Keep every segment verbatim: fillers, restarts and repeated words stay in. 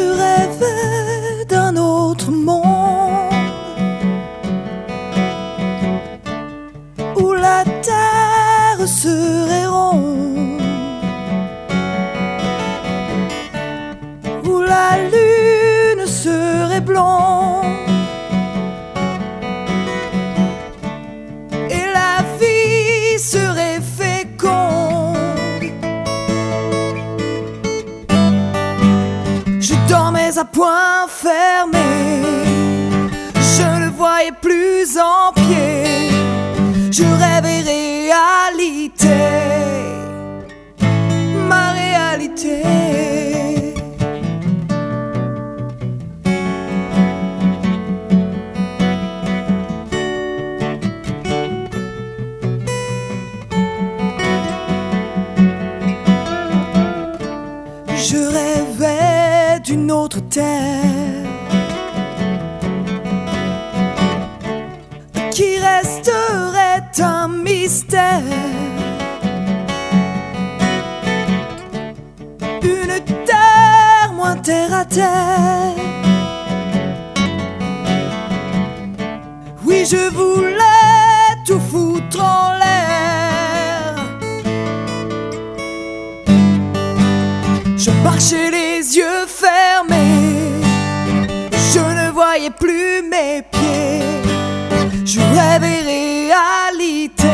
rêvais d'un autre monde où la terre serait ronde, où la lune serait blonde et la vie serait féconde. Je dormais à poing fermé, je ne voyais plus en pied, je rêvais réalité, ma réalité. Je rêvais d'une autre terre qui resterait un mystère, une terre moins terre à terre. Oui, je voulais tout foutre en l'air. Je marchais les yeux fermés, je ne voyais plus mes pieds, je rêvais réalité,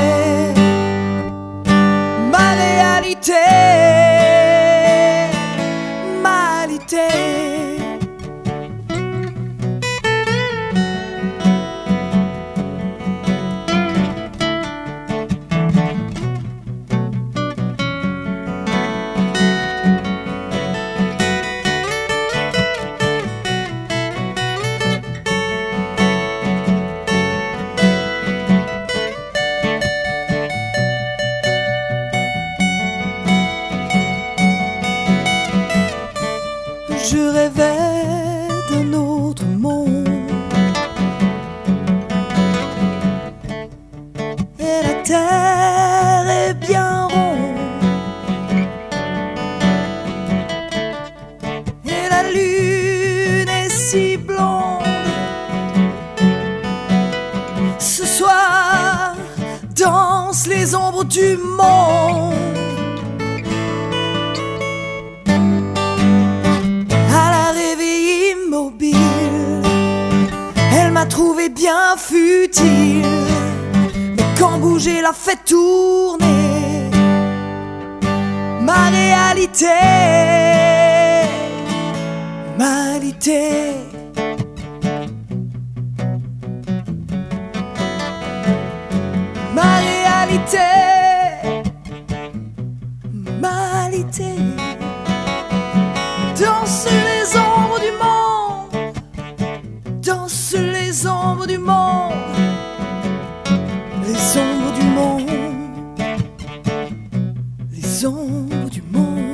ma réalité, ma réalité. Je rêvais d'un autre monde et la terre est bien ronde et la lune est si blonde. Ce soir dansent les ombres du monde. Elle m'a trouvé bien futile, mais quand bouger la fait tourner, ma réalité, ma réalité. Ma réalité, ma réalité. Danse les ombres du monde, danse les ombres du monde, les ombres du monde, les ombres du monde.